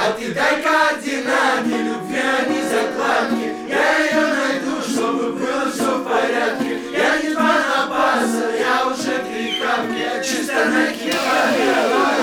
А ты дай координаты, любви, а не закладки. Я ее найду, чтобы было все в порядке. Я не два напаса, я уже 3 хапки. Чисто на хипхопе,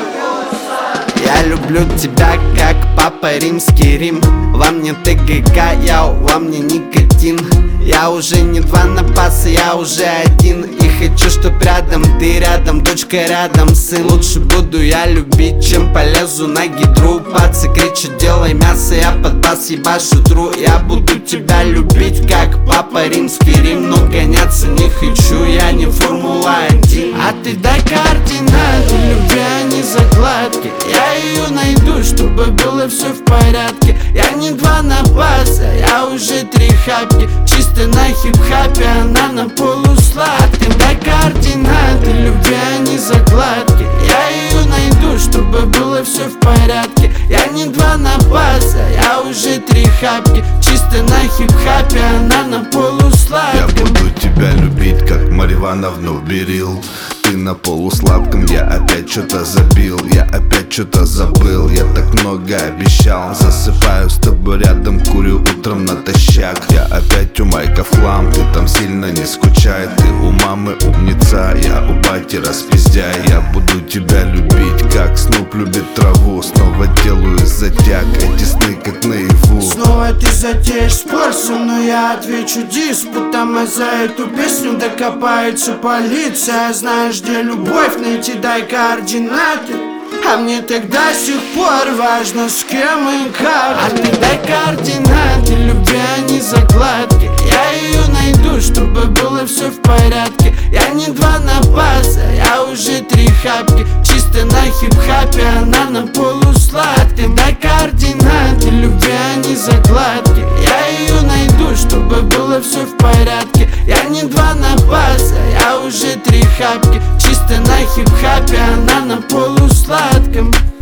я люблю тебя, как папа римский Рим. Во мне ТГК, во мне никотин. Я уже не 2 напаса, я уже 1. И хочу, чтоб рядом ты, рядом дочка, рядом сын. Лучше буду я любить, чем полезу на гидру. Пацы кричат, делай мясо, я под бас ебашу тру. Я буду тебя любить, как папа римский Рим. Но гоняться не хочу, я не Формула-1. А ты дай координаты, любви, а не закладки. Я ее найду, чтобы было все в порядке. Я не 2 напаса, я уже 3 хапки. Чисто на хип-хапе, она на полусладком. Дай координаты, любви, а не закладки. Я ее найду, чтобы было все в порядке. Я не 2 напаса, я уже 3 хапки. Чисто на хип-хапе, она на полусладком. Я буду тебя любить, как Марья Ивановна Берил. Ты на полусладком, я опять что-то забил. Я опять что-то забыл, я так много обещал. Засыпаю с тобой рядом, курю утром натощак. Я опять у Майка в хлам, ты там сильно не скучай. Ты у мамы умница, я у бати распиздяй. Я буду тебя любить, как Снуп любит траву. Снова делаю затяг, эти сны как наяву. Снова ты затеешь спор со мной, я отвечу диспутом. А за эту песню докопается полиция. Знаешь, где любовь найти, дай координаты. А мне так до сих пор важно, с кем и как. А ты дай координаты, любви, а не закладки. Я ее найду, чтобы было все в порядке. Я не 2 напаса, я уже 3 хапки. Чисто на хип-хапе, она на полусладком. Дай координаты, любви, а не закладки. Я ее найду, чтобы было все в порядке. Я не 2 напаса, я уже 3 хапки. Чисто на хип-хапе, она на полусладком.